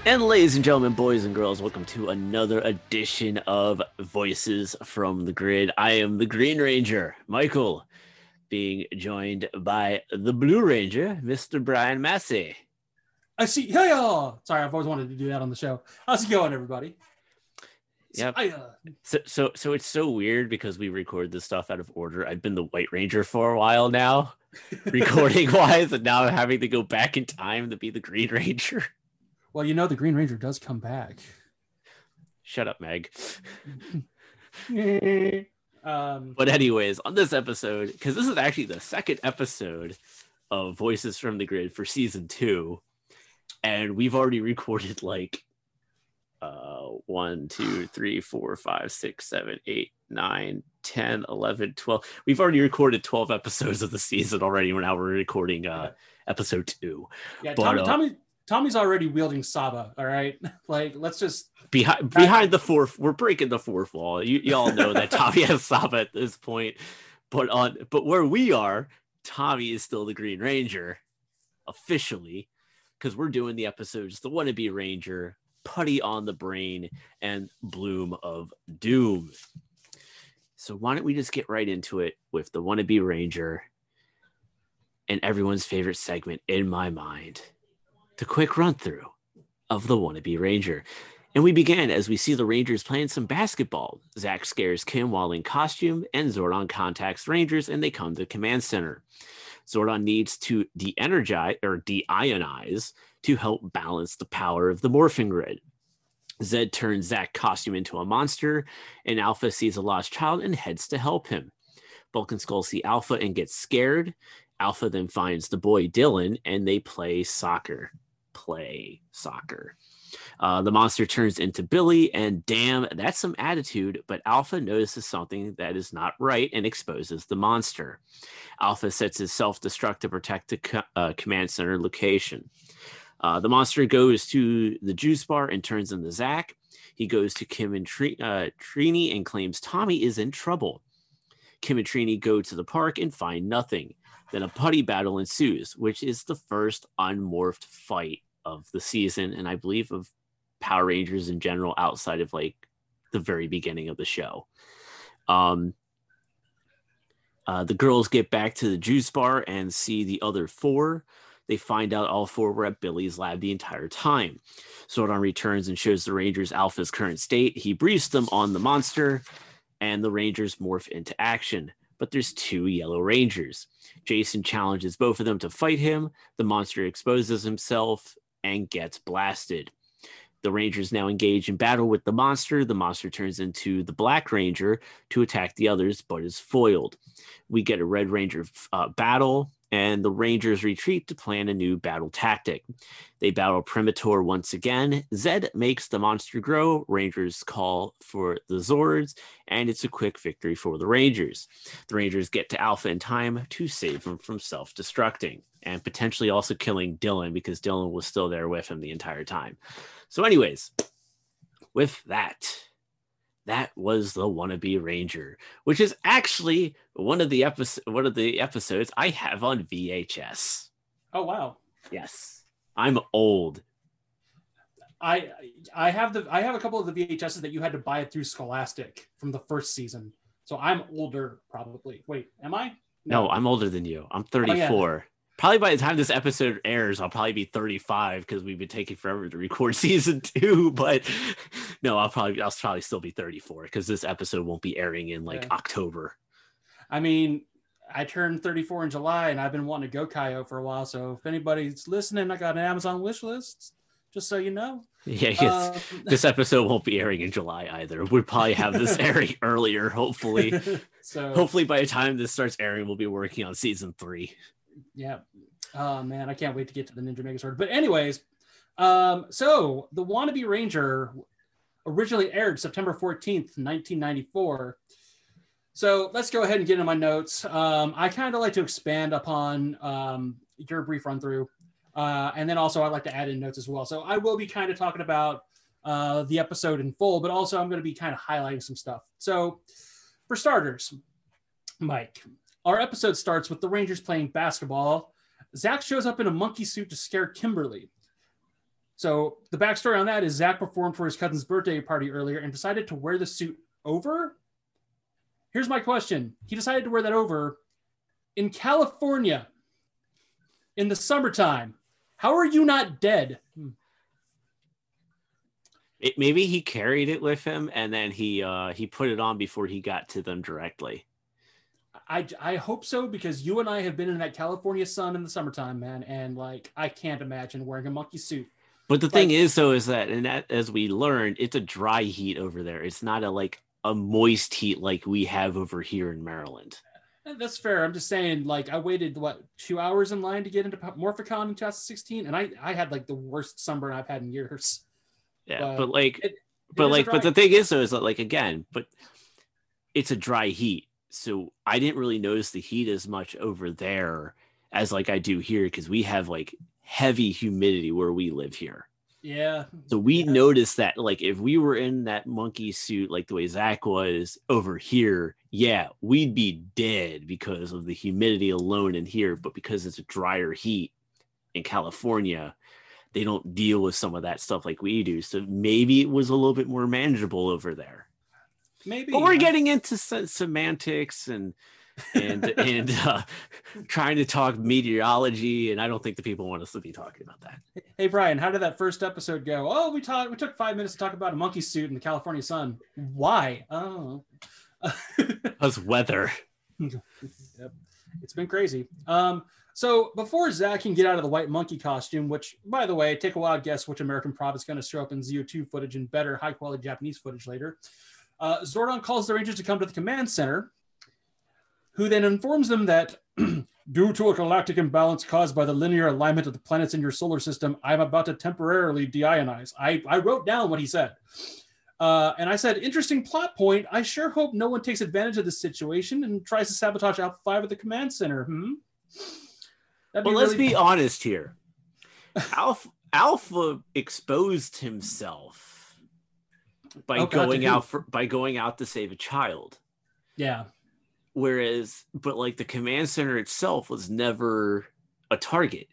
And ladies and gentlemen, boys and girls, welcome to another edition of Voices from the Grid. I am the Green Ranger, Michael, being joined by the Blue Ranger, Mr. Brian Massey. I see. Hey, sorry, I've always wanted to do that on the show. How's it going, everybody? Yep. So it's so weird because we record this stuff out of order. I've been the White Ranger for a while now, recording wise, and now I'm having to go back in time to be the Green Ranger. Well, you know the Green Ranger does come back. Shut up, Meg. But anyways, on this episode, because this is actually the second episode of Voices from the Grid for season 2, and we've already recorded like 1, 2, 3, 4, 5, 6, 7, 8, 9, 10, 11, 12. We've already recorded 12 episodes of the season already. Now we're recording episode 2. Yeah, but, Tommy's already wielding Saba. All right, like let's just behind the fourth. We're breaking the fourth wall. You all know that Tommy has Saba at this point, but where we are, Tommy is still the Green Ranger officially, because we're doing the episodes The Wannabe Ranger, Putty on the Brain, and Bloom of Doom. So why don't we just get right into it with The Wannabe Ranger and everyone's favorite segment in my mind, the quick run through of The Wannabe Ranger. And we begin as we see the Rangers playing some basketball. Zach scares Kim while in costume, and Zordon contacts Rangers and they come to the command center. Zordon needs to de-energize or de-ionize to help balance the power of the morphing grid. Zed turns Zach's costume into a monster, and Alpha sees a lost child and heads to help him. Bulk and Skull see Alpha and gets scared. Alpha then finds the boy Dylan, and they play soccer. The monster turns into Billy, and damn, that's some attitude, but Alpha notices something that is not right and exposes the monster. Alpha sets his self-destruct to protect the command center location. The monster goes to the juice bar and turns into Zach. He goes to Kim and Trini and claims Tommy is in trouble. Kim and Trini go to the park and find nothing. Then a putty battle ensues, which is the first unmorphed fight of the season, and I believe of Power Rangers in general, outside of like the very beginning of the show. The girls get back to the juice bar and see the other 4. They find out all 4 were at Billy's lab the entire time. Zordon returns and shows the Rangers Alpha's current state. He briefs them on the monster, and the Rangers morph into action. But there's 2 Yellow Rangers. Jason challenges both of them to fight him. The monster exposes himself and gets blasted. The Rangers now engage in battle with the monster. The monster turns into the Black Ranger to attack the others, but is foiled. We get a Red Ranger battle, and the Rangers retreat to plan a new battle tactic. They battle Premator once again. Zed makes the monster grow. Rangers call for the Zords, and it's a quick victory for the Rangers. The Rangers get to Alpha in time to save him from self-destructing, and potentially also killing Dylan, because Dylan was still there with him the entire time. So anyways, with that was The Wannabe Ranger, which is actually one of the episodes I have on VHS. Oh wow! Yes, I'm old. I have a couple of the VHSs that you had to buy it through Scholastic from the first season, so I'm older probably. Wait, am I? No, I'm older than you. I'm 34. Oh, yeah. Probably by the time this episode airs, I'll probably be 35 because we've been taking forever to record season 2. But no, I'll probably still be 34 because this episode won't be airing in like October. I mean, I turned 34 in July, and I've been wanting to go Kaio for a while. So if anybody's listening, I got an Amazon wish list, just so you know. Yeah, this episode won't be airing in July either. We'll probably have this airing earlier, hopefully. So hopefully by the time this starts airing, we'll be working on season 3. Yeah. Oh man, I can't wait to get to the Ninja Megazord. But anyways, so The Wannabe Ranger originally aired September 14th, 1994. So let's go ahead and get into my notes. I kind of like to expand upon your brief run through. And then also I'd like to add in notes as well. So I will be kind of talking about the episode in full, but also I'm going to be kind of highlighting some stuff. So for starters, Mike, our episode starts with the Rangers playing basketball. Zach shows up in a monkey suit to scare Kimberly. So the backstory on that is Zach performed for his cousin's birthday party earlier and decided to wear the suit over. Here's my question. He decided to wear that over in California in the summertime. How are you not dead? Maybe he carried it with him and then he put it on before he got to them directly. I hope so, because you and I have been in that California sun in the summertime, man, and like I can't imagine wearing a monkey suit. But the thing is, though, is that, and that, as we learned, it's a dry heat over there. It's not a moist heat like we have over here in Maryland. That's fair. I'm just saying, like, I waited 2 hours in line to get into Morphicon in 2016, and I had like the worst sunburn I've had in years. Yeah, but the thing is, though, is that, like, again, but it's a dry heat, so I didn't really notice the heat as much over there as like I do here, because we have like heavy humidity where we live here. Yeah. So we noticed that, like, if we were in that monkey suit, like the way Zach was over here, yeah, we'd be dead because of the humidity alone in here. But because it's a drier heat in California, they don't deal with some of that stuff like we do. So maybe it was a little bit more manageable over there. Maybe. But we're getting into semantics and trying to talk meteorology, and I don't think the people want us to be talking about that. Hey Brian, how did that first episode go? Oh, we took 5 minutes to talk about a monkey suit in the California sun. Why? Oh, because weather. Yep. It's been crazy. So before Zach can get out of the white monkey costume, which, by the way, take a wild guess which American prop is going to show up in ZO2 footage and better high quality Japanese footage later, Zordon calls the Rangers to come to the command center, who then informs them that due to a galactic imbalance caused by the linear alignment of the planets in your solar system, I'm about to temporarily deionize. I wrote down what he said. And I said, interesting plot point. I sure hope no one takes advantage of this situation and tries to sabotage Alpha 5 at the command center. Well, let's be honest here. Alpha exposed himself by going out to save a child. Yeah. Whereas, but like the command center itself was never a target.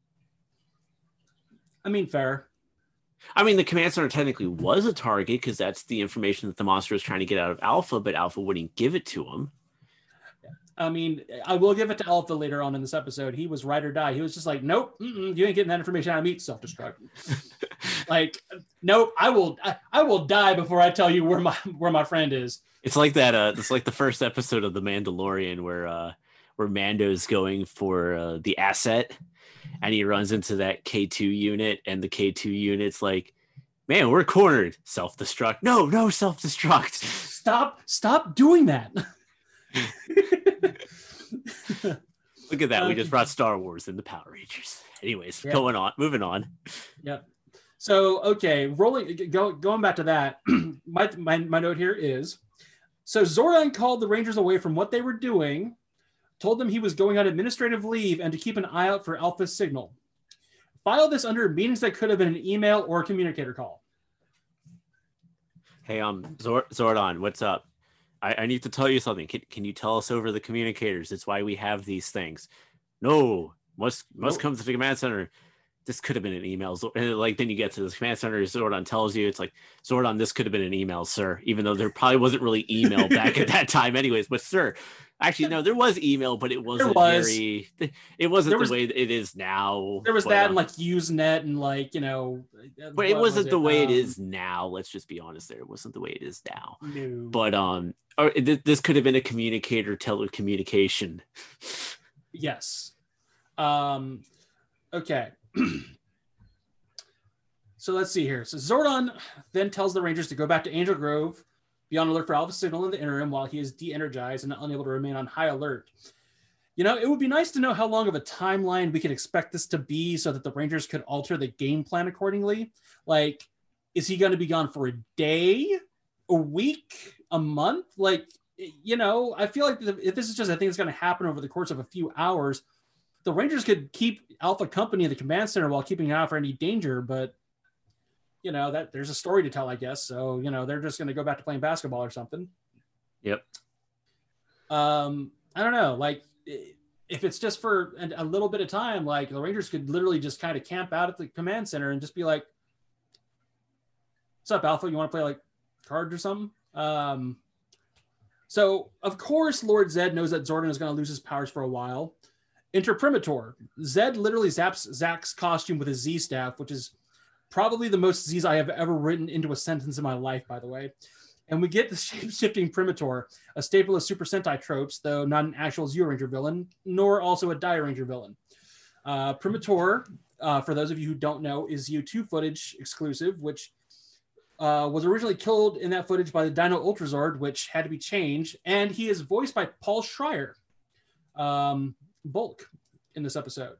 I mean, fair. I mean, the command center technically was a target because that's the information that the monster was trying to get out of Alpha, but Alpha wouldn't give it to him. I mean, I will give it to Alpha later on in this episode. He was ride or die. He was just like, nope, you ain't getting that information out of me. Self-destruct. Like, nope, I will die before I tell you where my friend is. It's like that. It's like the first episode of The Mandalorian where Mando's going for the asset, and he runs into that K2 unit, and the K2 unit's like, "Man, we're cornered. Self-destruct. No, self-destruct. Stop doing that." Look at that. We just brought Star Wars in the Power Rangers. Anyways, moving on. Yep. So, okay, going back to that, my note here is, so Zordon called the Rangers away from what they were doing, told them he was going on administrative leave and to keep an eye out for Alpha's signal. File this under meetings that could have been an email or a communicator call. Hey, Zordon, what's up? I need to tell you something. Can you tell us over the communicators? It's why we have these things. No, must come to the command center. This could have been an email. And like then you get to the command center, Zordon tells you, it's like, Zordon, this could have been an email, sir. Even though there probably wasn't really email back at that time anyways. But sir, actually, no, there was email, but it wasn't it wasn't the way it is now. There was that and like Usenet and like, but it wasn't the way it is now. Let's just be honest there. It wasn't the way it is now. No. But this could have been a communicator telecommunication. Yes. Okay. So let's see here. So Zordon then tells the Rangers to go back to Angel Grove, be on alert for Alpha signal in the interim while he is de-energized and unable to remain on high alert. It would be nice to know how long of a timeline we could expect this to be so that the Rangers could alter the game plan accordingly. Like, is he going to be gone for a day, a week, a month? Like, I feel like if this is just a thing that's going to happen over the course of a few hours, the Rangers could keep Alpha company in the command center while keeping an eye out for any danger, but that there's a story to tell, I guess. So, they're just going to go back to playing basketball or something. Yep. I don't know. Like, if it's just for a little bit of time, like the Rangers could literally just kind of camp out at the command center and just be like, What's up, Alpha? You want to play like cards or something? So, of course, Lord Zed knows that Zordon is going to lose his powers for a while. Enter Primitor. Zed literally zaps Zack's costume with his Z staff, which is probably the most Z's I have ever written into a sentence in my life, by the way. And we get the shape-shifting Primitor, a staple of Super Sentai tropes, though not an actual Zyuranger villain, nor also a Dairanger villain. Primitor, for those of you who don't know, is U2 footage exclusive, which was originally killed in that footage by the Dino Ultrazord, which had to be changed. And he is voiced by Paul Schreier, Bulk, in this episode.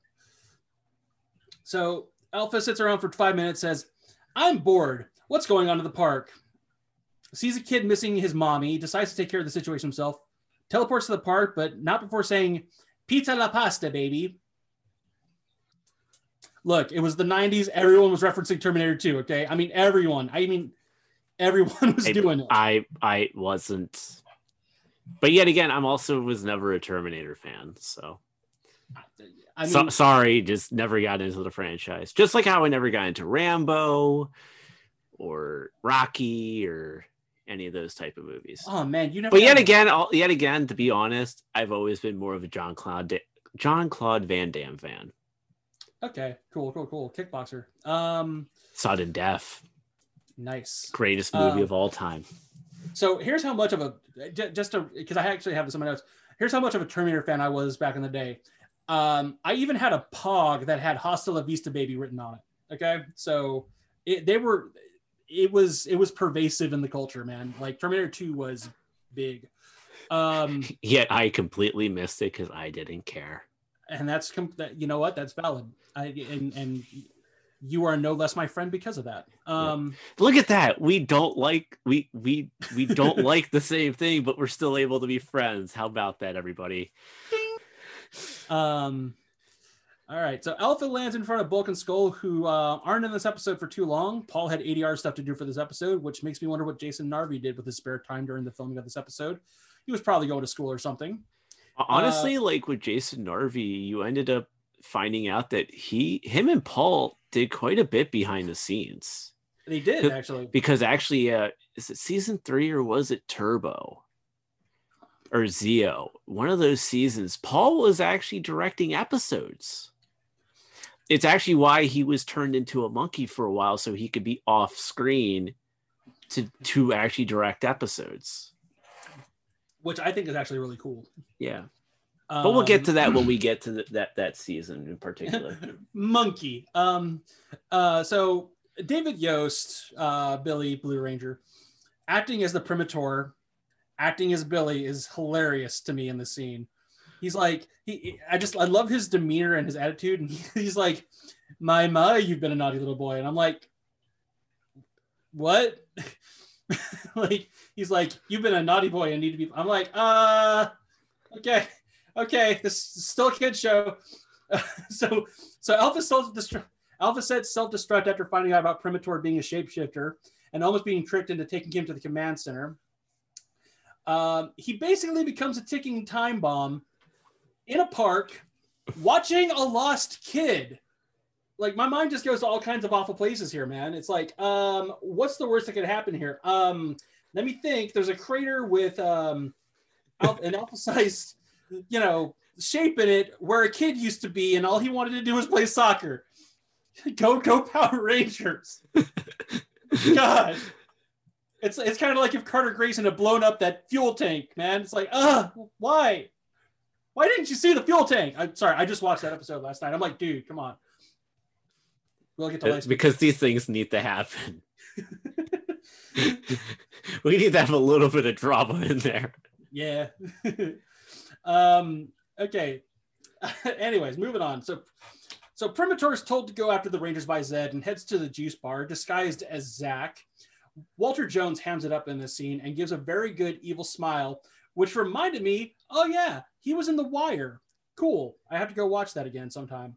So Alpha sits around for 5 minutes, says, I'm bored. What's going on in the park? Sees a kid missing his mommy, decides to take care of the situation himself, teleports to the park, but not before saying, pizza la pasta, baby. Look, it was the 90s. Everyone was referencing Terminator 2, okay? I mean, everyone was doing it. I wasn't. But yet again, I'm also was never a Terminator fan, so. I mean, sorry, just never got into the franchise. Just like how I never got into Rambo or Rocky or any of those type of movies. Oh man, you never. But yet again, to be honest, I've always been more of a Jean-Claude Van Damme fan. Okay, cool. Kickboxer. Sudden Death. Nice. Greatest movie of all time. So here's how much of a because I actually have this in my notes. Here's how much of a Terminator fan I was back in the day. I even had a Pog that had "Hasta la Vista, Baby" written on it. Okay, so it was pervasive in the culture, man. Like Terminator 2 was big. Yet I completely missed it because I didn't care. And that's you know what? That's valid. And you are no less my friend because of that. Look at that. We don't like we don't like the same thing, but we're still able to be friends. How about that, everybody? All right. So Alpha lands in front of Bulk and Skull, who aren't in this episode for too long. Paul had ADR stuff to do for this episode, which makes me wonder what Jason Narvi did with his spare time during the filming of this episode. He was probably going to school or something. Honestly, like with Jason Narvi, you ended up finding out that him and Paul did quite a bit behind the scenes. They did, actually. Because actually, is it season 3 or was it Turbo? Or Zeo? One of those seasons, Paul was actually directing episodes. It's actually why he was turned into a monkey for a while, so he could be off screen to actually direct episodes. Which I think is actually really cool. Yeah. But we'll get to that when we get to that season in particular. Monkey. So David Yost, Billy Blue Ranger, acting as the Primitor, acting as Billy is hilarious to me in the scene. He's like, I love his demeanor and his attitude. And he's like, my, you've been a naughty little boy. And I'm like, what? Like, he's like, you've been a naughty boy and need to be. I'm like, okay, this is still a kid show. So Alpha said self-destruct after finding out about Primitor being a shapeshifter and almost being tricked into taking him to the command center. He basically becomes a ticking time bomb in a park watching a lost kid. Like, my mind just goes to all kinds of awful places here, man. It's like, what's the worst that could happen here? Let me think. There's a crater with an alpha-sized, shape in it where a kid used to be, and all he wanted to do was play soccer. Go Power Rangers. God. It's kind of like if Carter Grayson had blown up that fuel tank, man. It's like, why? Why didn't you see the fuel tank? I'm sorry, I just watched that episode last night. I'm like, dude, come on. We'll get to because these things need to happen. We need to have a little bit of drama in there. Yeah. Okay. Anyways, moving on. So Primitor is told to go after the Rangers by Zed and heads to the juice bar disguised as Zack. Walter Jones hams it up in this scene and gives a very good evil smile, which reminded me, oh yeah, he was in The Wire. Cool. I have to go watch that again sometime.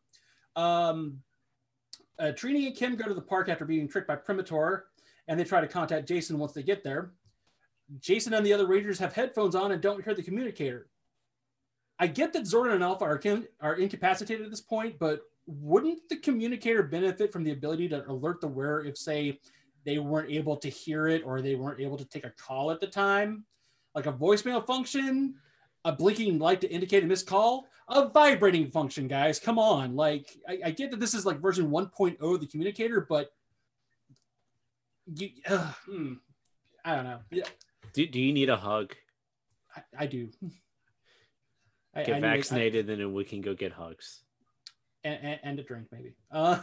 Trini and Kim go to the park after being tricked by Primitor, and they try to contact Jason once they get there. Jason and the other Rangers have headphones on and don't hear the communicator. I get that Zordon and Alpha are incapacitated at this point, but wouldn't the communicator benefit from the ability to alert the wearer if, say, they weren't able to hear it or they weren't able to take a call at the time. Like a voicemail function, a blinking light to indicate a missed call, a vibrating function, guys. Come on. Like, I get that this is like version 1.0 of the communicator, but I don't know. Yeah. Do you need a hug? I do. Get vaccinated, and then we can go get hugs. And a drink, maybe.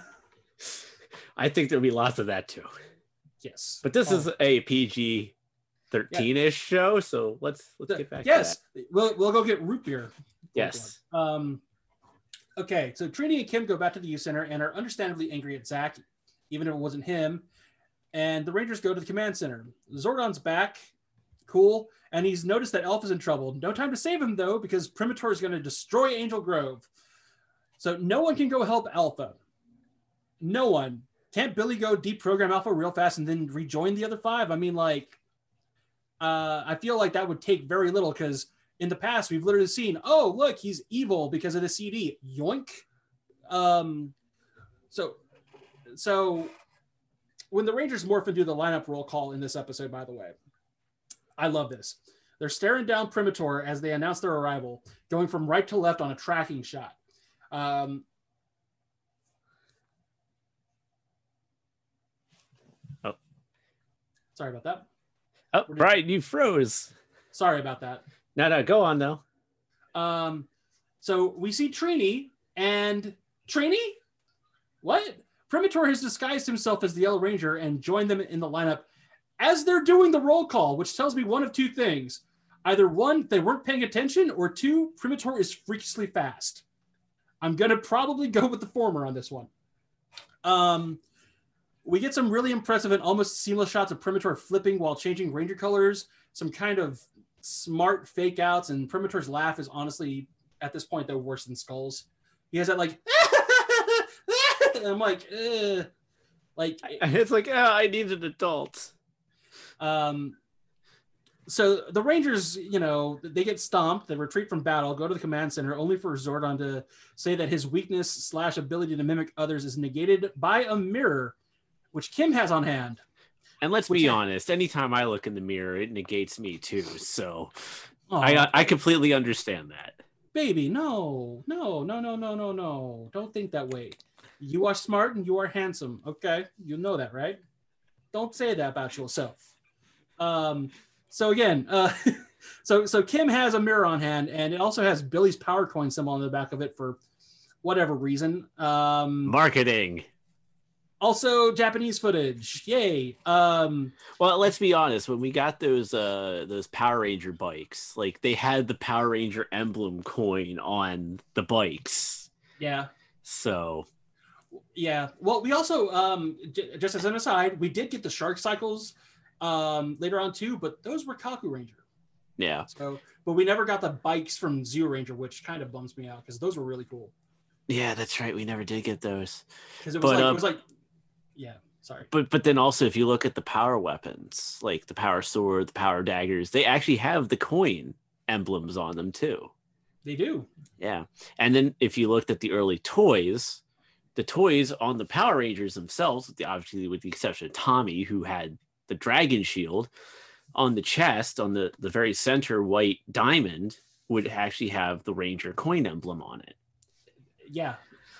I think there'll be lots of that too. Yes. But this is a PG 13-ish show, so let's get back to that. We'll go get root beer. Yes. Okay, so Trini and Kim go back to the youth center and are understandably angry at Zach, even if it wasn't him. And the Rangers go to the command center. Zordon's back. Cool. And he's noticed that Elf is in trouble. No time to save him, though, because Premator is going to destroy Angel Grove. So no one can go help Alpha. No one. Can't Billy go deprogram Alpha real fast and then rejoin the other 5? I mean, like, I feel like that would take very little because in the past, we've literally seen, oh, look, he's evil because of the CD. Yoink. So when the Rangers morph into the lineup roll call in this episode, by the way, I love this. They're staring down Premator as they announce their arrival, going from right to left on a tracking shot. Sorry about that. Oh, Brian, you froze. Sorry about that. No, go on though. So we see Trini and Trini? What? Premator has disguised himself as the Yellow Ranger and joined them in the lineup as they're doing the roll call, which tells me one of two things. Either one, they weren't paying attention, or two, Premator is freakishly fast. I'm going to probably go with the former on this one. We get some really impressive and almost seamless shots of Premator flipping while changing Ranger colors, some kind of smart fake outs, and Premator's laugh is honestly, at this point, though, worse than Skull's. He has that, like, and I'm like, ugh. Like, it's like, oh, I need an adult. So the Rangers, they get stomped, they retreat from battle, go to the command center, only for Zordon to say that his weakness / ability to mimic others is negated by a mirror, which Kim has on hand. And let's be honest, anytime I look in the mirror, it negates me too. So I completely understand that. Baby, no. Don't think that way. You are smart and you are handsome. Okay. You know that, right? Don't say that about yourself. So again, so Kim has a mirror on hand, and it also has Billy's power coin symbol on the back of it for whatever reason. Marketing. Also, Japanese footage. Yay. Well, let's be honest. When we got those Power Ranger bikes, like they had the Power Ranger emblem coin on the bikes. Yeah. So. Yeah. Well, we also, just as an aside, we did get the Shark Cycles later on too, but those were Kaku Ranger. Yeah. So, but we never got the bikes from Zeo Ranger, which kind of bums me out because those were really cool. Yeah, that's right. We never did get those. Because it was like, yeah. Sorry. But then also, if you look at the power weapons, like the power sword, the power daggers, they actually have the coin emblems on them too. They do. Yeah. And then if you looked at the early toys, the toys on the Power Rangers themselves, obviously with the exception of Tommy, who had the dragon shield, on the chest, on the very center white diamond, would actually have the Ranger coin emblem on it. Yeah.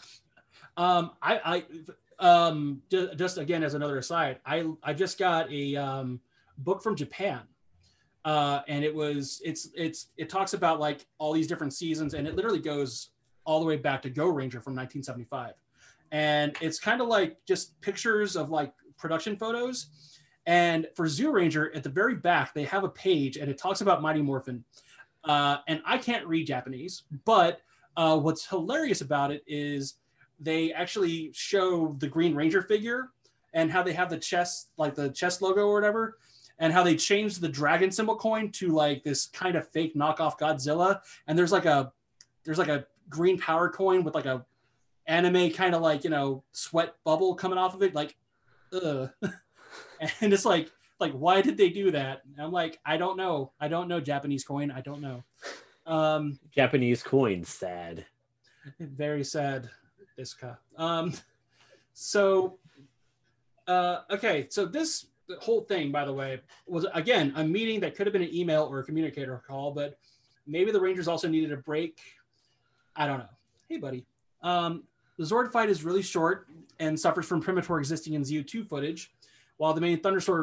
Just again, as another aside, I just got a book from Japan. And it talks about like all these different seasons, and it literally goes all the way back to Go Ranger from 1975. And it's kind of like just pictures of like production photos. And for Zeo Ranger, at the very back, they have a page and it talks about Mighty Morphin. And I can't read Japanese, but what's hilarious about it is they actually show the Green Ranger figure and how they have the chest, like the chest logo or whatever, and how they changed the dragon symbol coin to like this kind of fake knockoff Godzilla. And there's like a green power coin with like a anime kind of like, sweat bubble coming off of it. Like, ugh. And it's like, why did they do that? And I'm like, I don't know. I don't know Japanese coin. I don't know. Japanese coin, sad. Very sad, Iska. So Okay, so this whole thing, by the way, was again a meeting that could have been an email or a communicator call, but maybe the Rangers also needed a break. I don't know. Hey, buddy. The Zord fight is really short and suffers from Premator existing in ZU2 footage, while the main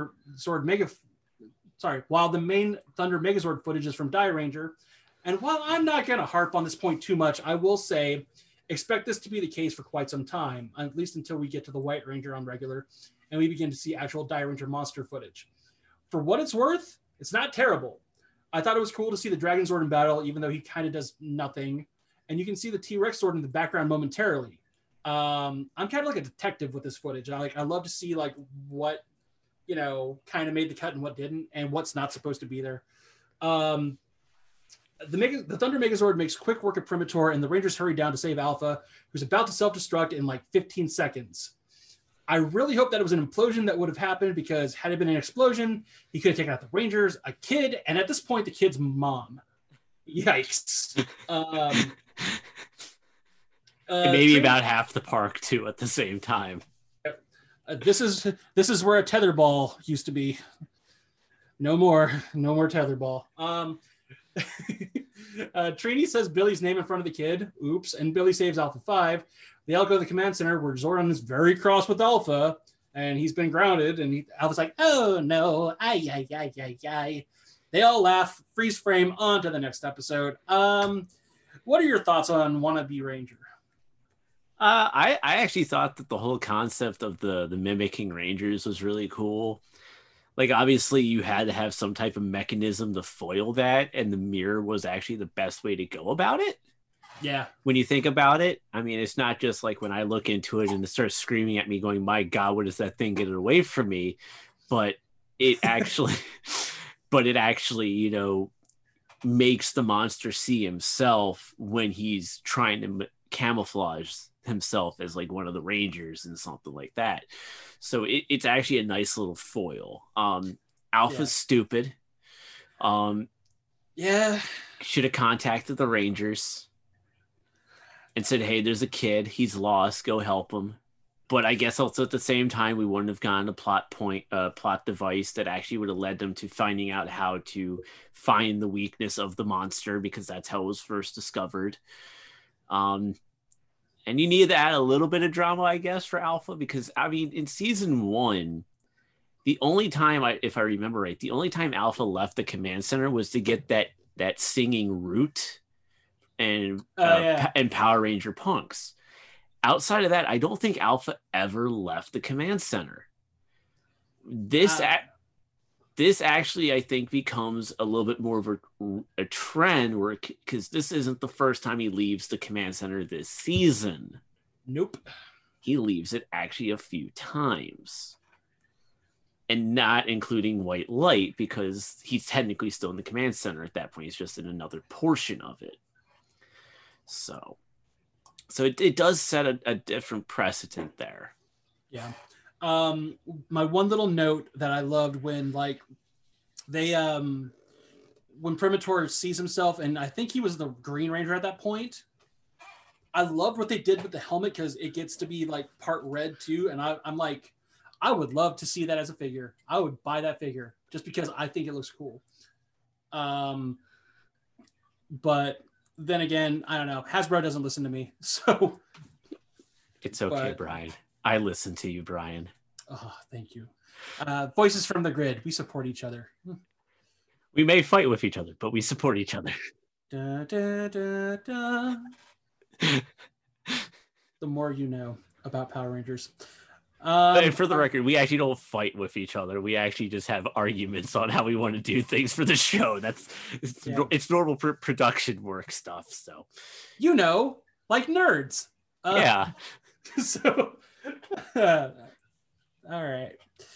while the main Thunder Megazord footage is from Die Ranger. And while I'm not going to harp on this point too much, I will say expect this to be the case for quite some time, at least until we get to the White Ranger on regular and we begin to see actual Die Ranger monster footage. For what it's worth, it's not terrible. I thought it was cool to see the Dragon Zord in battle, even though he kind of does nothing. And you can see the T-Rex Zord in the background momentarily. I'm kind of like a detective with this footage. I love to see like what, kind of made the cut and what didn't, and what's not supposed to be there. The Thunder Megazord makes quick work of Premator, and the Rangers hurry down to save Alpha, who's about to self-destruct in like 15 seconds. I really hope that it was an implosion that would have happened, because had it been an explosion, he could have taken out the Rangers, a kid, and at this point, the kid's mom. Yikes. Maybe about half the park too at the same time. This is where a tetherball used to be. No more tetherball. Trini says Billy's name in front of the kid. Oops. And Billy saves Alpha 5. They all go to the command center where Zordon is very cross with Alpha, and he's been grounded. And Alpha's like, oh no, ay. They all laugh. Freeze frame on to the next episode. What are your thoughts on Wannabe Ranger? I actually thought that the whole concept of the mimicking Rangers was really cool. Like, obviously, you had to have some type of mechanism to foil that, and the mirror was actually the best way to go about it. Yeah. When you think about it, I mean, it's not just like when I look into it and it starts screaming at me going, my God, what is that thing? Get it away from me. But it actually, makes the monster see himself when he's trying to camouflage himself as like one of the Rangers and something like that. So it's actually a nice little foil. Alpha's stupid. Should have contacted the Rangers and said, hey, there's a kid, he's lost, go help him. But I guess also at the same time, we wouldn't have gotten a plot device that actually would have led them to finding out how to find the weakness of the monster, because that's how it was first discovered. And you need to add a little bit of drama, I guess, for Alpha, because, I mean, in season 1, the only time, if I remember right, the only time Alpha left the command center was to get that singing Root and Power Ranger Punks. Outside of that, I don't think Alpha ever left the command center. This actually, I think, becomes a little bit more of a trend, where, because this isn't the first time he leaves the command center this season. Nope. He leaves it actually a few times. And not including White Light, because he's technically still in the command center at that point. He's just in another portion of it. So it does set a different precedent there. Yeah. My one little note that I loved when when Premator sees himself, and I think he was the Green Ranger at that point. I loved what they did with the helmet, because it gets to be like part red too. And I'm like, I would love to see that as a figure. I would buy that figure just because I think it looks cool. But then again, I don't know. Hasbro doesn't listen to me, so it's okay, Brian. I listen to you, Brian. Oh, thank you. Voices from the Grid. We support each other. We may fight with each other, but we support each other. Da, da, da, da. The more you know about Power Rangers. And for the record, we actually don't fight with each other. We actually just have arguments on how we want to do things for the show. It's normal production work stuff. So, like nerds. Yeah. So, all right.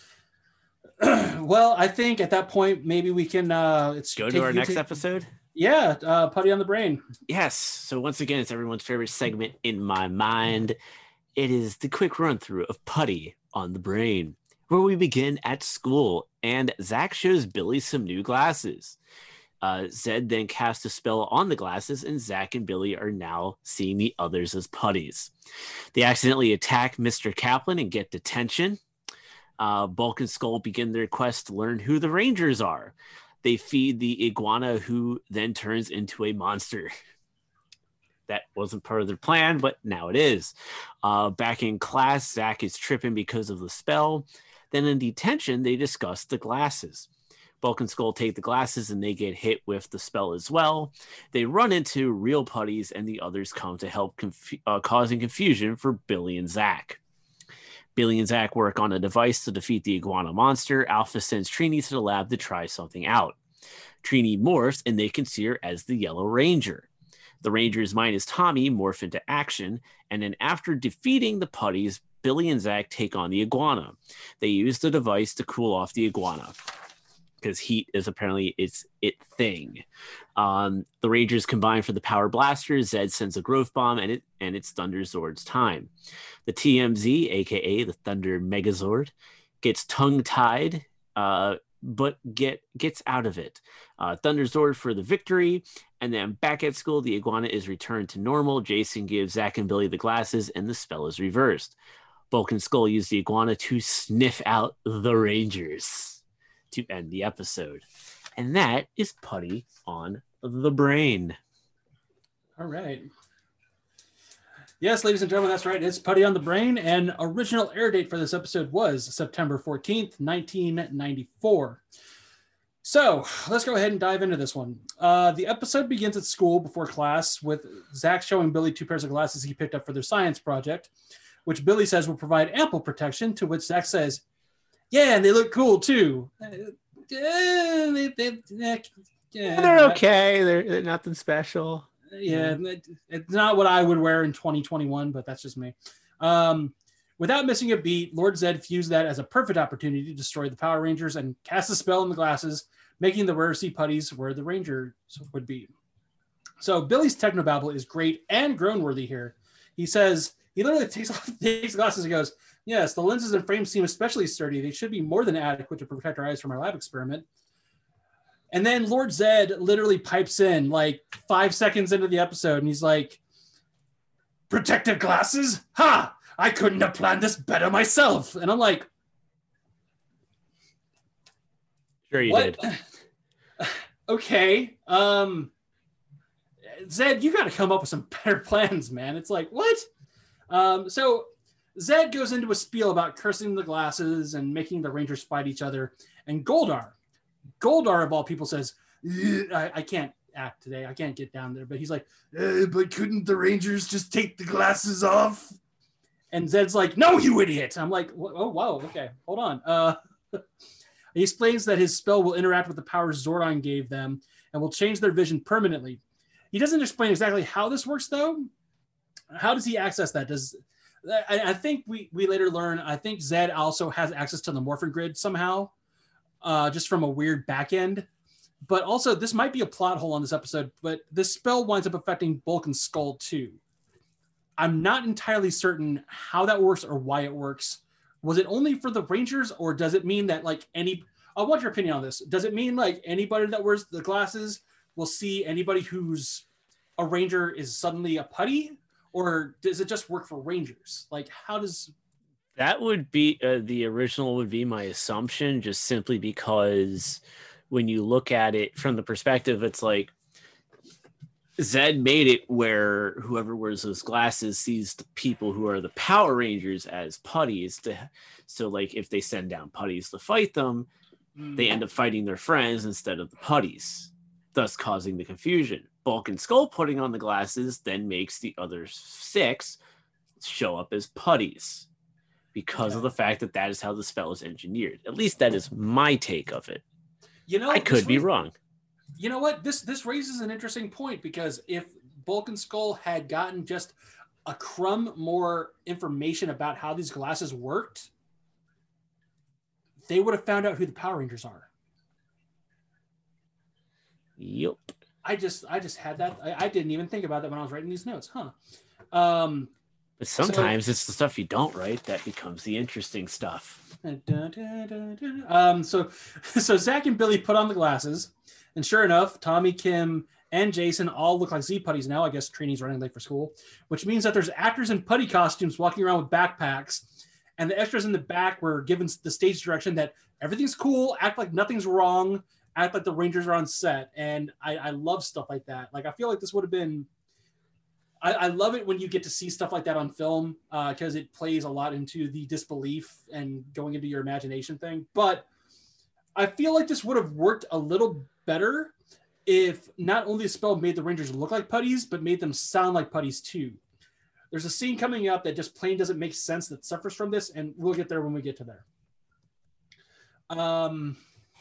Well, I think at that point, maybe we can go to our next episode. Yeah, Putty on the Brain. Yes. So once again, it's everyone's favorite segment in my mind. It is the quick run through of Putty on the Brain, where we begin at school and Zach shows Billy some new glasses. Zed then casts a spell on the glasses, and Zach and Billy are now seeing the others as putties. They accidentally attack Mr. Kaplan and get detention. Bulk and Skull begin their quest to learn who the Rangers are. They feed the iguana, who then turns into a monster. That wasn't part of their plan, but now it is. Back in class, Zach is tripping because of the spell. Then in detention, they discuss the glasses. Bulk and Skull take the glasses and they get hit with the spell as well. They run into real putties and the others come to help, causing confusion for Billy and Zach. Billy and Zach work on a device to defeat the iguana monster. Alpha sends Trini to the lab to try something out. Trini morphs and they can see her as the Yellow Ranger. The Rangers minus Tommy morph into action, and then after defeating the putties, Billy and Zach take on the iguana. They use the device to cool off the iguana, because heat is apparently its thing. The Rangers combine for the power blaster. Zed sends a growth bomb, and it's Thunder Zord's time. The TMZ, aka the Thunder Megazord, gets tongue-tied, but gets out of it. Thunder Zord for the victory, and then back at school, the iguana is returned to normal. Jason gives Zach and Billy the glasses, and the spell is reversed. Bulk and Skull use the iguana to sniff out the Rangers to end the episode. And that is Putty on the Brain. All right. Yes, ladies and gentlemen, that's right. It's Putty on the Brain. And original air date for this episode was September 14th, 1994. So let's go ahead and dive into this one. The episode begins at school before class with Zach showing Billy 2 pairs of glasses he picked up for their science project, which Billy says will provide ample protection, to which Zach says, yeah, and they look cool too. They're okay. They're nothing special. Yeah, it's not what I would wear in 2021, but that's just me. Without missing a beat, Lord Zed fused that as a perfect opportunity to destroy the Power Rangers and cast a spell in the glasses, making the rare sea putties where the Rangers would be. So Billy's technobabble is great and groan-worthy here. He says, he literally takes the glasses and goes, yes, the lenses and frames seem especially sturdy. They should be more than adequate to protect our eyes from our lab experiment. And then Lord Zed literally pipes in like 5 seconds into the episode, and he's like, protective glasses? Ha! I couldn't have planned this better myself. And I'm like, sure you what? did. Okay. Zed, you got to come up with some better plans, man. It's like, what? So Zed goes into a spiel about cursing the glasses and making the Rangers fight each other. And Goldar of all people says, I can't act today. I can't get down there. But he's like, but couldn't the Rangers just take the glasses off? And Zed's like, no, you idiot. I'm like, oh, wow. Okay, hold on. He explains that his spell will interact with the powers Zordon gave them and will change their vision permanently. He doesn't explain exactly how this works, though. How does he access that? I think we later learn, I think Zed also has access to the Morphin Grid somehow, just from a weird back end. But also, this might be a plot hole on this episode, but this spell winds up affecting Bulk and Skull too. I'm not entirely certain how that works or why it works. Was it only for the Rangers, or does it mean that like I want your opinion on this. Does it mean like anybody that wears the glasses will see anybody who's a Ranger is suddenly a putty, or does it just work for Rangers? Like, how does that would be the original would be my assumption, just simply because when you look at it from the perspective, it's like Zed made it where whoever wears those glasses sees the people who are the Power Rangers as putties. So like if they send down putties to fight them, they end up fighting their friends instead of the putties, thus causing the confusion. Bulk and Skull putting on the glasses then makes the other 6 show up as putties because of the fact that that is how the spell is engineered. At least that is my take of it. You know, I could be wrong. You know what? This raises an interesting point, because if Bulk and Skull had gotten just a crumb more information about how these glasses worked, they would have found out who the Power Rangers are. Yep. I just had that. I didn't even think about that when I was writing these notes, huh? But sometimes it's the stuff you don't write that becomes the interesting stuff. So Zach and Billy put on the glasses, and sure enough, Tommy, Kim, and Jason all look like Z putties now. I guess Trini's running late for school, which means that there's actors in putty costumes walking around with backpacks, and the extras in the back were given the stage direction that everything's cool, act like nothing's wrong, act like the Rangers are on set. And I love stuff like that. Like, I feel like this would have been, I love it when you get to see stuff like that on film, because it plays a lot into the disbelief and going into your imagination thing. But I feel like this would have worked a little better if not only the spell made the Rangers look like putties, but made them sound like putties too. There's a scene coming up that just plain doesn't make sense that suffers from this, and we'll get there when we get to there. And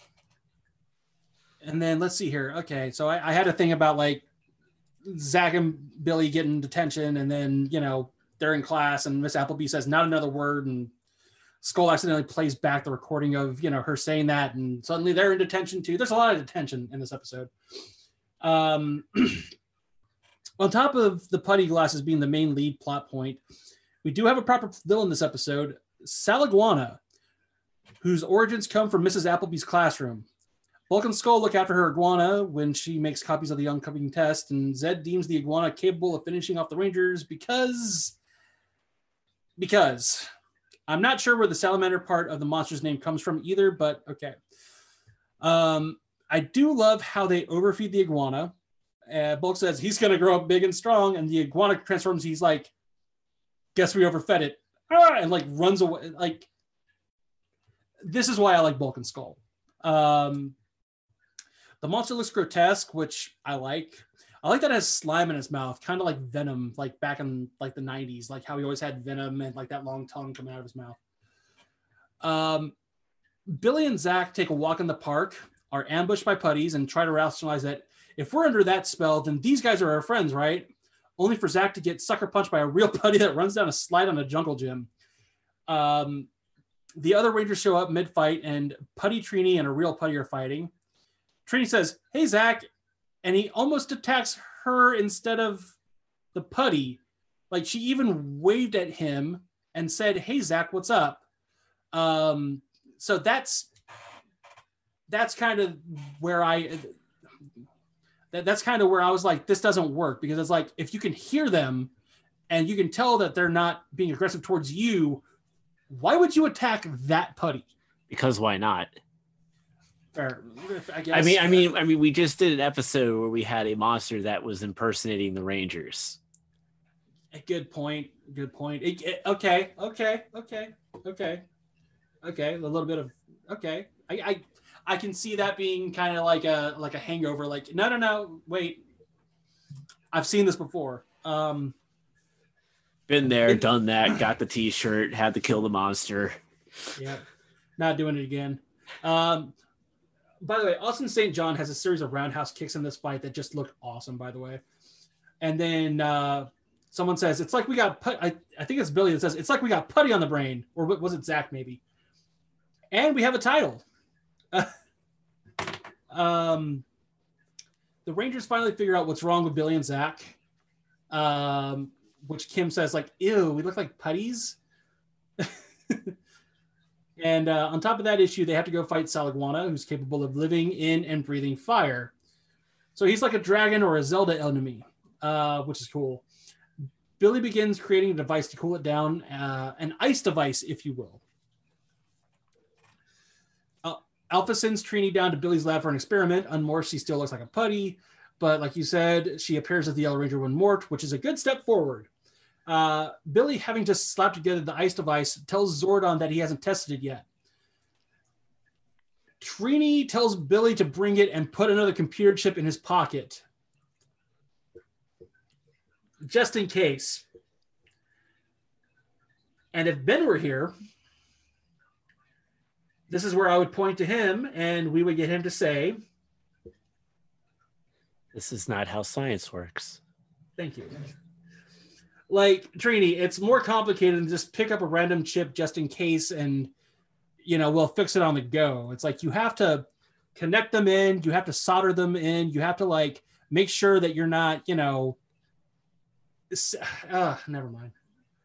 then let's see here. Okay, so I had a thing about like Zach and Billy getting detention, and then, you know, they're in class and Miss Appleby says not another word, and Skull accidentally plays back the recording of, you know, her saying that, and suddenly they're in detention too. There's a lot of detention in this episode. On top of the putty glasses being the main lead plot point, we do have a proper villain this episode, Sal Iguana, whose origins come from Mrs. Appleby's classroom. Bulk and Skull look after her iguana when she makes copies of the oncoming test, and Zed deems the iguana capable of finishing off the Rangers because I'm not sure where the salamander part of the monster's name comes from either, but okay. I do love how they overfeed the iguana. Bulk says he's going to grow up big and strong, and the iguana transforms. He's like, guess we overfed it. And like runs away. Like, this is why I like Bulk and Skull. The monster looks grotesque, which I like. I like that it has slime in its mouth, kind of like Venom, like back in like the 90s, like how he always had Venom and like that long tongue coming out of his mouth. Billy and Zach take a walk in the park, are ambushed by putties, and try to rationalize that if we're under that spell, then these guys are our friends, right? Only for Zach to get sucker punched by a real putty that runs down a slide on a jungle gym. The other Rangers show up mid-fight, and Putty, Trini, and a real putty are fighting. Trini says, "Hey, Zach," and he almost attacks her instead of the putty. Like, she even waved at him and said, "Hey, Zach, what's up?" So that's kind of where that's kind of where I was like, this doesn't work, because it's like, if you can hear them and you can tell that they're not being aggressive towards you, why would you attack that putty? Because why not? Fair, I guess. I mean, we just did an episode where we had a monster that was impersonating the Rangers. A good point. Okay. A little bit of okay. I can see that being kind of like a hangover. Like, no, wait. I've seen this before. Been there, done that. Got the T-shirt. Had to kill the monster. Yeah, not doing it again. By the way, Austin St. John has a series of roundhouse kicks in this fight that just look awesome, by the way. And then someone says, it's like we got I think it's Billy that says, it's like we got putty on the brain. Or was it Zach, maybe? And we have a title. The Rangers finally figure out what's wrong with Billy and Zach. Which Kim says, like, ew, we look like putties. And on top of that issue, they have to go fight Sal Iguana, who's capable of living in and breathing fire. So he's like a dragon or a Zelda enemy, which is cool. Billy begins creating a device to cool it down, an ice device, if you will. Alpha sends Trini down to Billy's lab for an experiment. Unmoored, she still looks like a putty, but like you said, she appears as the Yellow Ranger when morphed, which is a good step forward. Billy, having to slap together the ice device, tells Zordon that he hasn't tested it yet. Trini tells Billy to bring it and put another computer chip in his pocket, just in case. And if Ben were here, this is where I would point to him and we would get him to say, "This is not how science works." Thank you. Like, Trini, it's more complicated than just pick up a random chip just in case and, you know, we'll fix it on the go. It's like you have to connect them in, you have to solder them in, you have to, like, make sure that you're not, you know, never mind.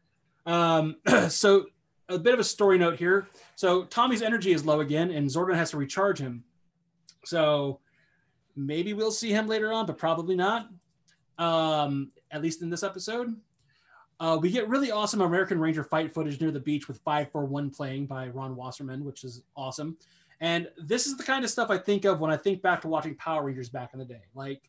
So a bit of a story note here. So Tommy's energy is low again, and Zordon has to recharge him. So maybe we'll see him later on, but probably not. At least in this episode. We get really awesome American Ranger fight footage near the beach with 541 playing by Ron Wasserman, which is awesome. And this is the kind of stuff I think of when I think back to watching Power Rangers back in the day. Like,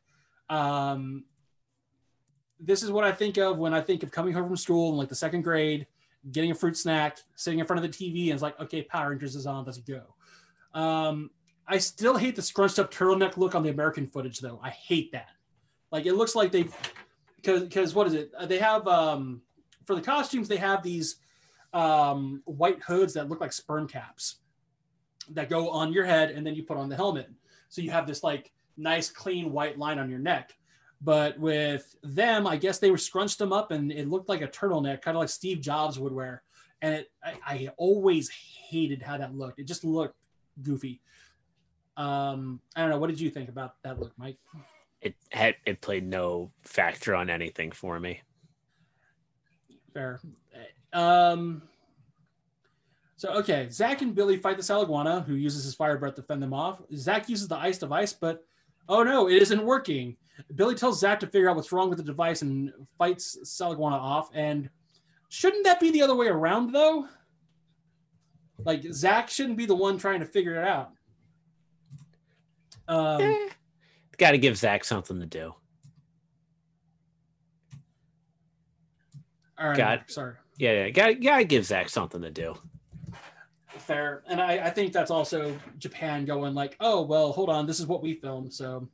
this is what I think of when I think of coming home from school in like the second grade, getting a fruit snack, sitting in front of the TV, and it's like, okay, Power Rangers is on, let's go. I still hate the scrunched up turtleneck look on the American footage, though. I hate that. Like, it looks like because what is it? They have, for the costumes, they have these white hoods that look like sperm caps that go on your head, and then you put on the helmet. So you have this like nice, clean white line on your neck. But with them, I guess they were scrunched them up, and it looked like a turtleneck, kind of like Steve Jobs would wear. And I always hated how that looked. It just looked goofy. I don't know. What did you think about that look, Mike? It played no factor on anything for me. Fair. So, okay. Zach and Billy fight the Salaguana, who uses his fire breath to fend them off. Zach uses the ice device, but oh no, it isn't working. Billy tells Zach to figure out what's wrong with the device and fights Salaguana off. And shouldn't that be the other way around, though? Like, Zach shouldn't be the one trying to figure it out. Got to give Zach something to do. All right. Sorry. Yeah. Gotta give Zach something to do. Fair. And I think that's also Japan going like, oh, well, hold on. This is what we filmed. So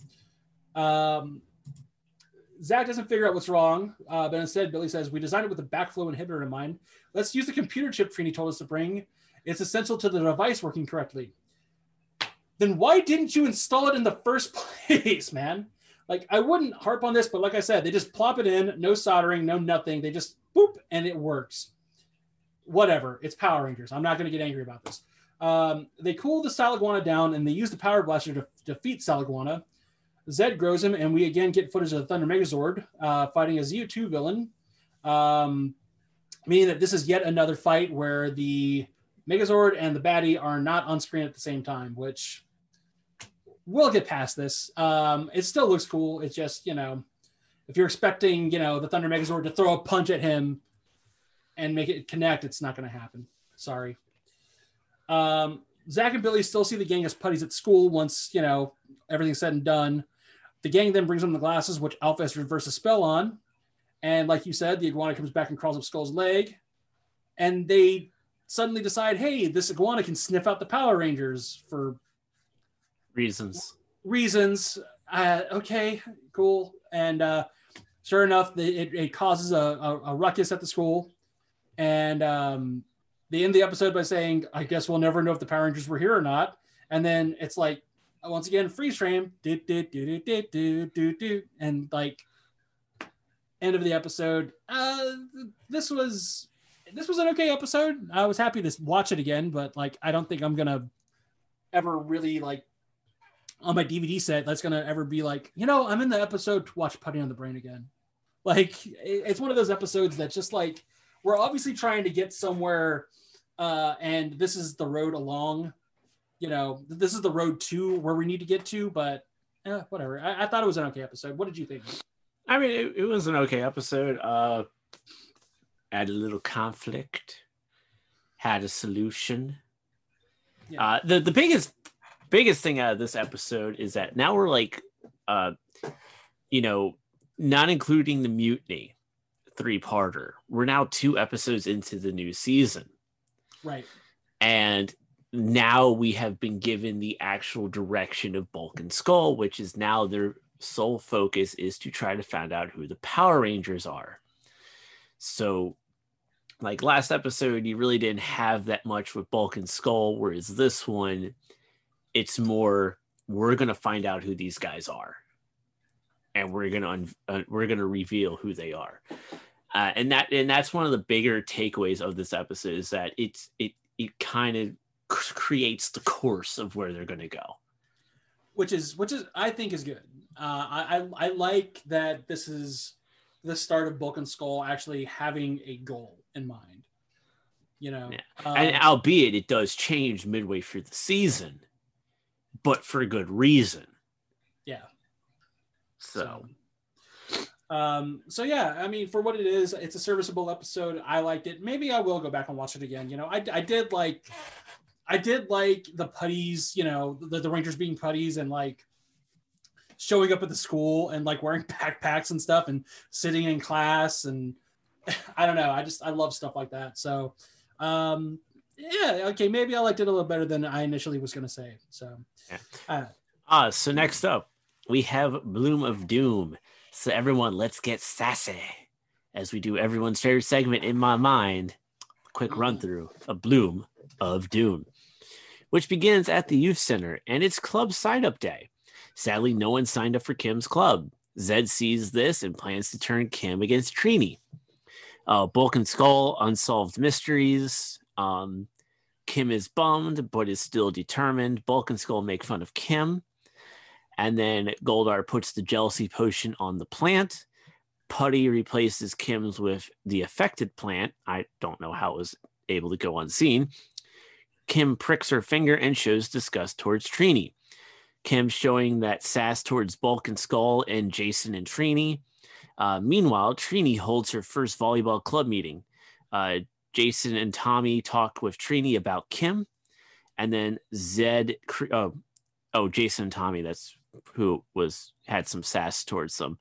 Zach doesn't figure out what's wrong. But instead, Billy says, we designed it with a backflow inhibitor in mind. Let's use the computer chip Trini told us to bring. It's essential to the device working correctly. Then why didn't you install it in the first place, man? Like, I wouldn't harp on this, but like I said, they just plop it in, no soldering, no nothing. They just boop, and it works. Whatever. It's Power Rangers. I'm not going to get angry about this. They cool the Salaguana down, and they use the Power Blaster to defeat Salaguana. Zed grows him, and we again get footage of the Thunder Megazord fighting a ZU2 villain, meaning that this is yet another fight where the Megazord and the baddie are not on screen at the same time, which we'll get past this. It still looks cool. It's just, if you're expecting, the Thunder Megazord to throw a punch at him and make it connect, it's not going to happen. Sorry. Zach and Billy still see the gang as putties at school once, everything's said and done. The gang then brings them the glasses, which Alpha has reversed a spell on. And like you said, the iguana comes back and crawls up Skull's leg. And they suddenly decide, hey, this iguana can sniff out the Power Rangers for reasons. Okay, cool. And sure enough, it causes a ruckus at the school. And they end the episode by saying, I guess we'll never know if the Power Rangers were here or not. And then it's like, once again, freeze frame, and like, end of the episode. This was an okay episode. I was happy to watch it again, but like, I don't think I'm gonna ever really like on my DVD set. That's gonna ever be like, I'm in the episode to watch Putty on the Brain again. Like, it's one of those episodes that's just like, we're obviously trying to get somewhere, and this is the road along. This is the road to where we need to get to, but whatever. I thought it was an okay episode. What did you think? I mean, it was an okay episode. Had a little conflict, had a solution. Yeah. The biggest thing out of this episode is that now we're like, not including the mutiny 3-parter. We're now 2 episodes into the new season. Right. And now we have been given the actual direction of Bulk and Skull, which is now their sole focus is to try to find out who the Power Rangers are. So, like last episode, you really didn't have that much with Bulk and Skull, whereas this one, it's more, we're going to find out who these guys are. And we're going to reveal who they are. And that's one of the bigger takeaways of this episode is that it kind of creates the course of where they're going to go, which is I think is good. I like that this is the start of Bulk and Skull actually having a goal in mind. And albeit it does change midway through the season, but for good reason. Yeah. So So yeah, I mean, for what it is, it's a serviceable episode. I liked it. Maybe I will go back and watch it again. You know, I did like the putties. You know, the Rangers being putties and like showing up at the school and like wearing backpacks and stuff and sitting in class and I don't know. I love stuff like that. So, yeah, okay, maybe I liked it a little better than I initially was going to say. So, so next up, we have Bloom of Doom. So everyone, let's get sassy as we do everyone's favorite segment in my mind. Quick run through a Bloom of Doom, which begins at the youth center and it's club sign up day. Sadly, no one signed up for Kim's club. Zed sees this and plans to turn Kim against Trini. Bulk and Skull, unsolved mysteries. Kim is bummed, but is still determined. Bulk and Skull make fun of Kim. And then Goldar puts the jealousy potion on the plant. Putty replaces Kim's with the affected plant. I don't know how it was able to go unseen. Kim pricks her finger and shows disgust towards Trini. Kim showing that sass towards Bulk and Skull and Jason and Trini. Meanwhile, Trini holds her first volleyball club meeting. Jason and Tommy talk with Trini about Kim. And then Zed... Jason and Tommy, that's who had some sass towards them.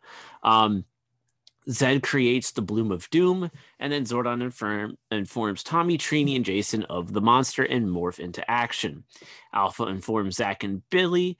Zed creates the Bloom of Doom, and then Zordon informs Tommy, Trini, and Jason of the monster and morph into action. Alpha informs Zach and Billy,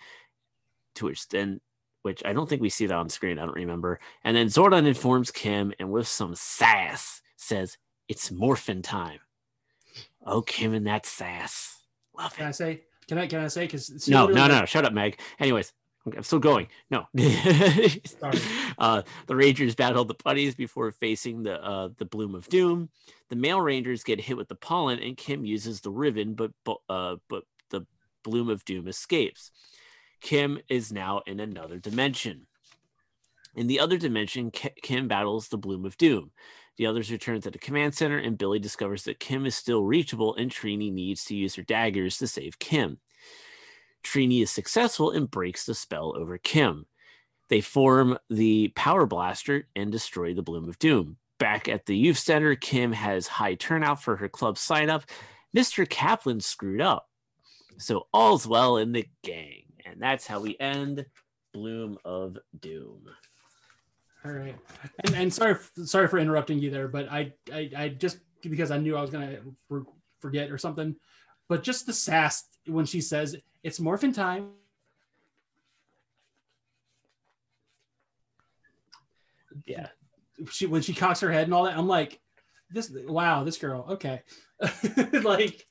which I don't think we see that on screen. I don't remember. And then Zordon informs Kim, and with some sass, says, "It's morphin' time." Oh, Kim and that sass. Love it. Can I say? Because no. Shut up, Meg. Anyways. I'm still going. No. The Rangers battle the putties before facing the Bloom of Doom. The male Rangers get hit with the pollen, and Kim uses the ribbon, but the Bloom of Doom escapes. Kim is now in another dimension. In the other dimension, Kim battles the Bloom of Doom. The others return to the command center, and Billy discovers that Kim is still reachable, and Trini needs to use her daggers to save Kim. Trini is successful and breaks the spell over Kim. They form the Power Blaster and destroy the Bloom of Doom. Back at the youth center, Kim has high turnout for her club sign-up. Mr. Kaplan screwed up. So all's well in the gang. And that's how we end Bloom of Doom. All right. And sorry for interrupting you there, but I just because I knew I was going to forget or something, but just the sass when she says, "It's morphin' time." Yeah. When she cocks her head and all that, I'm like, this girl. Okay. Like,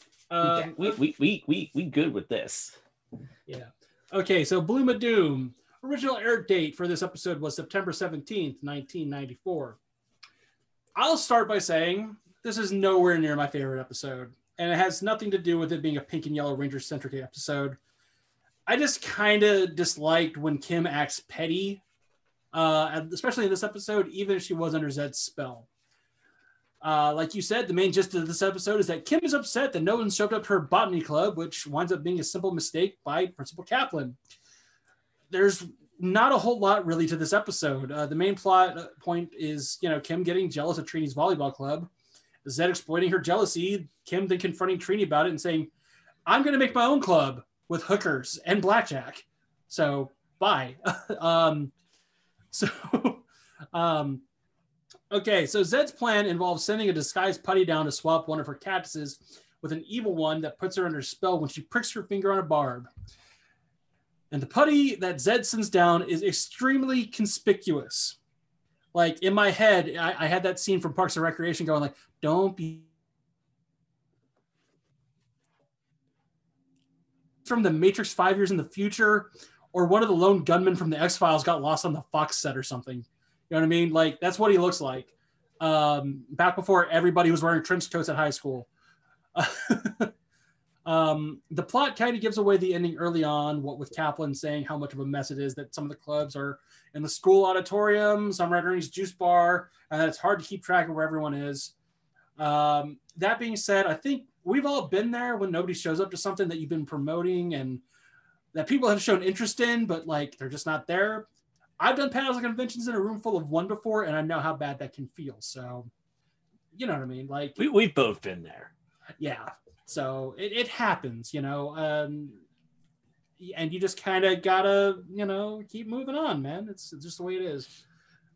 we good with this. Yeah. Okay. So Bloom of Doom. Original air date for this episode was September 17th, 1994. I'll start by saying this is nowhere near my favorite episode. And it has nothing to do with it being a pink and yellow Ranger-centric episode. I just kind of disliked when Kim acts petty, especially in this episode, even if she was under Zed's spell. Like you said, the main gist of this episode is that Kim is upset that no one showed up to her botany club, which winds up being a simple mistake by Principal Kaplan. There's not a whole lot really to this episode. The main plot point is, Kim getting jealous of Trini's volleyball club. Zed exploiting her jealousy, Kim then confronting Trini about it and saying, "I'm going to make my own club with hookers and blackjack. So, bye." Okay, so Zed's plan involves sending a disguised putty down to swap one of her cactuses with an evil one that puts her under spell when she pricks her finger on a barb. And the putty that Zed sends down is extremely conspicuous. Like, in my head, I had that scene from Parks and Recreation going like, "Don't be..." From the Matrix 5 years in the future, or one of the lone gunmen from the X-Files got lost on the Fox set or something. You know what I mean? Like, that's what he looks like. Back before everybody was wearing trench coats at high school. The plot kind of gives away the ending early on, what with Kaplan saying how much of a mess it is that some of the clubs are in the school auditorium, some are at Ernie's juice bar, and that it's hard to keep track of where everyone is. That being said, I think we've all been there when nobody shows up to something that you've been promoting and that people have shown interest in, but like they're just not there. I've done panels and conventions in a room full of one before, and I know how bad that can feel. So, you know what I mean? Like, we've both been there. Yeah. So it happens, and you just kind of gotta, keep moving on, man. It's just the way it is.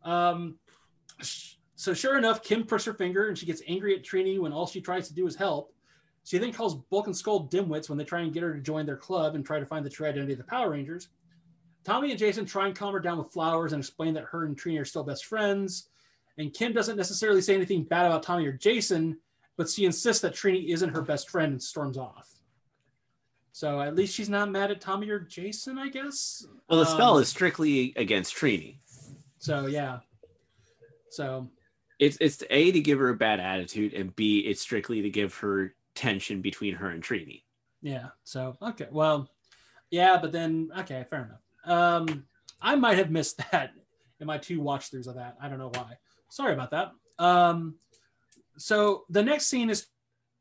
So sure enough, Kim pricks her finger and she gets angry at Trini when all she tries to do is help. She then calls Bulk and Skull dimwits when they try and get her to join their club and try to find the true identity of the Power Rangers. Tommy and Jason try and calm her down with flowers and explain that her and Trini are still best friends. And Kim doesn't necessarily say anything bad about Tommy or Jason, but she insists that Trini isn't her best friend and storms off. So at least she's not mad at Tommy or Jason, I guess. Well, the spell is strictly against Trini. So, yeah. So it's A, to give her a bad attitude, and B, it's strictly to give her tension between her and Trini. Yeah. So, okay. Well, yeah, but then, okay, fair enough. I might have missed that in my 2 watch throughs of that. I don't know why. Sorry about that. So the next scene is.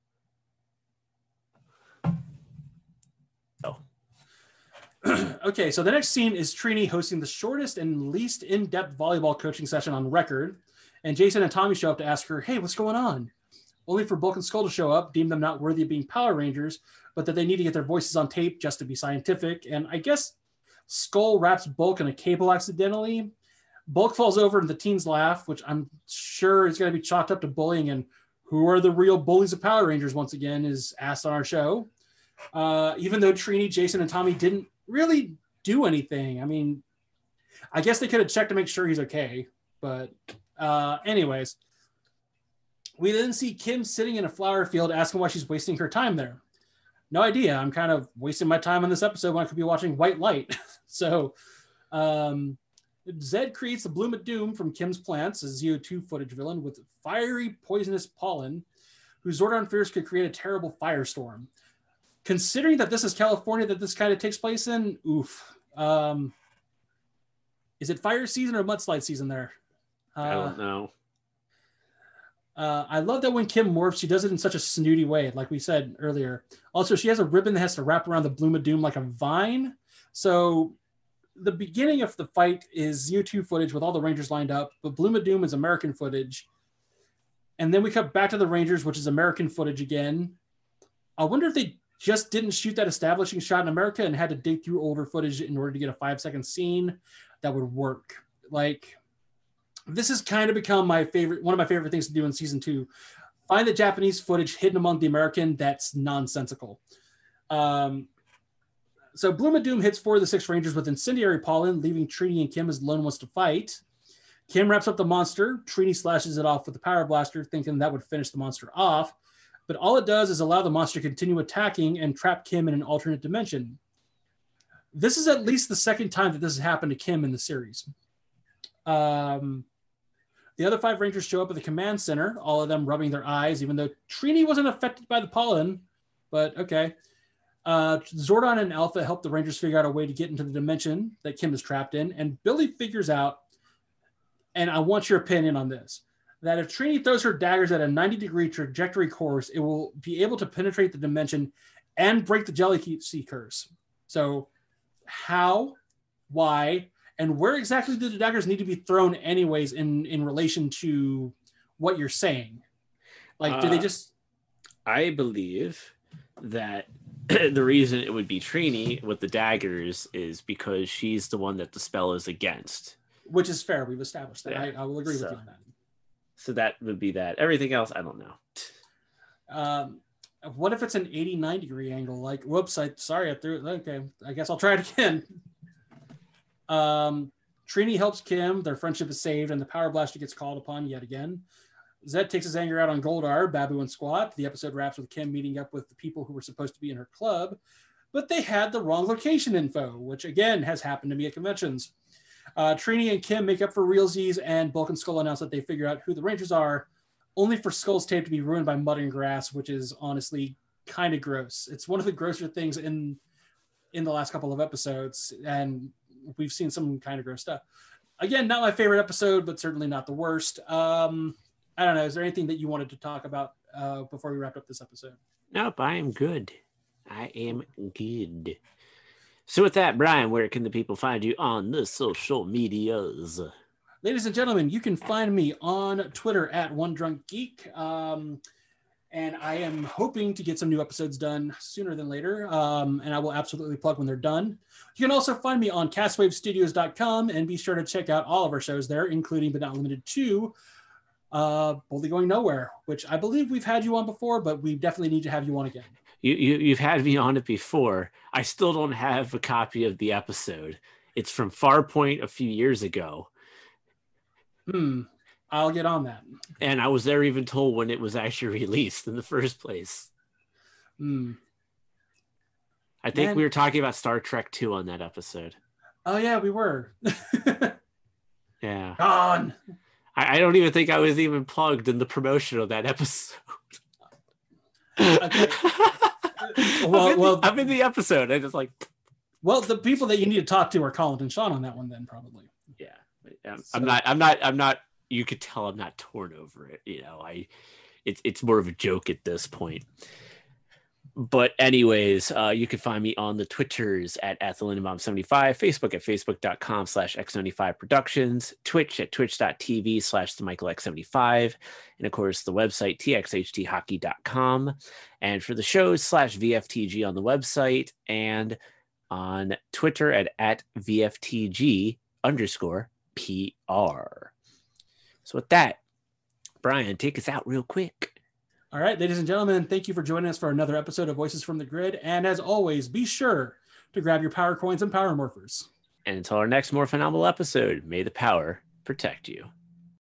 Oh. Okay, so the next scene is Trini hosting the shortest and least in-depth volleyball coaching session on record. And Jason and Tommy show up to ask her, hey, what's going on? Only for Bulk and Skull to show up, deem them not worthy of being Power Rangers, but that they need to get their voices on tape just to be scientific. And I guess Skull wraps Bulk in a cable accidentally. Bulk falls over and the teens laugh, which I'm sure is going to be chalked up to bullying. And who are the real bullies of Power Rangers, once again, is asked on our show. Even though Trini, Jason, and Tommy didn't really do anything. I mean, I guess they could have checked to make sure he's okay. But anyways, we then see Kim sitting in a flower field asking why she's wasting her time there. No idea. I'm kind of wasting my time on this episode when I could be watching White Light. So Zed creates the Bloom of Doom from Kim's plants, a ZO2 footage villain with fiery, poisonous pollen, whose Zordon fears could create a terrible firestorm. Considering that this is California that this kind of takes place in, oof. Is it fire season or mudslide season there? I don't know. I love that when Kim morphs, she does it in such a snooty way, like we said earlier. Also, she has a ribbon that has to wrap around the Bloom of Doom like a vine. So the beginning of the fight is ZO2 footage with all the Rangers lined up, but Bloom of Doom is American footage. And then we cut back to the Rangers, which is American footage again. I wonder if they just didn't shoot that establishing shot in America and had to dig through older footage in order to get a 5-second scene that would work. Like, this has kind of become one of my favorite things to do in season 2. Find the Japanese footage hidden among the American that's nonsensical. So Bloom of Doom hits 4 of the 6 Rangers with incendiary pollen, leaving Trini and Kim as the lone ones to fight. Kim wraps up the monster. Trini slashes it off with the power blaster, thinking that would finish the monster off. But all it does is allow the monster to continue attacking and trap Kim in an alternate dimension. This is at least the second time that this has happened to Kim in the series. The other 5 Rangers show up at the command center, all of them rubbing their eyes, even though Trini wasn't affected by the pollen. But okay. Zordon and Alpha help the Rangers figure out a way to get into the dimension that Kim is trapped in. And Billy figures out, and I want your opinion on this, that if Trini throws her daggers at a 90-degree trajectory course, it will be able to penetrate the dimension and break the Jelly-Sea curse. So how, why, and where exactly do the daggers need to be thrown anyways in relation to what you're saying? Like, do they just... I believe that the reason it would be Trini with the daggers is because she's the one that the spell is against. Which is fair. We've established that. Yeah. I will agree with you on that. So that would be that. Everything else, I don't know. What if it's an 89-degree angle? Like, whoops, I threw it. Okay, I guess I'll try it again. Trini helps Kim. Their friendship is saved, and the power blaster gets called upon yet again. Zed takes his anger out on Goldar, Babu, and Squat. The episode wraps with Kim meeting up with the people who were supposed to be in her club, but they had the wrong location info, which again has happened to me at conventions. Trini and Kim make up for realsies, and Bulk and Skull announce that they figure out who the Rangers are, only for Skull's tape to be ruined by mud and grass, which is honestly kind of gross. It's one of the grosser things in the last couple of episodes, and we've seen some kind of gross stuff. Again, not my favorite episode, but certainly not the worst. I don't know. Is there anything that you wanted to talk about before we wrap up this episode? Nope, I am good. I am good. So with that, Brian, where can the people find you on the social medias? Ladies and gentlemen, you can find me on Twitter at One Drunk Geek. And I am hoping to get some new episodes done sooner than later. And I will absolutely plug when they're done. You can also find me on castwavestudios.com and be sure to check out all of our shows there, including but not limited to Boldly Going Nowhere, which I believe we've had you on before, but we definitely need to have you on again. You've had me on it before. I still don't have a copy of the episode. It's from Farpoint a few years ago. I'll get on that. And I was never even told when it was actually released in the first place. I think we were talking about Star Trek 2 on that episode. Oh, yeah, we were. Yeah. Gone. I don't even think I was even plugged in the promotion of that episode. Okay. I'm in the episode. I just like. Well, the people that you need to talk to are Colin and Sean on that one, then probably. Yeah. I'm not. You could tell I'm not torn over it. You know, it's more of a joke at this point. But anyways, you can find me on the Twitters at @TheLindenbaum75, Facebook at facebook.com/X75Productions, Twitch at twitch.tv/TheMichaelX75, and of course the website txhthockey.com. And for the shows /VFTG on the website and on Twitter at VFTG_PR. So with that, Brian, take us out real quick. All right, ladies and gentlemen, thank you for joining us for another episode of Voices from the Grid. And as always, be sure to grab your power coins and power morphers. And until our next more phenomenal episode, may the power protect you.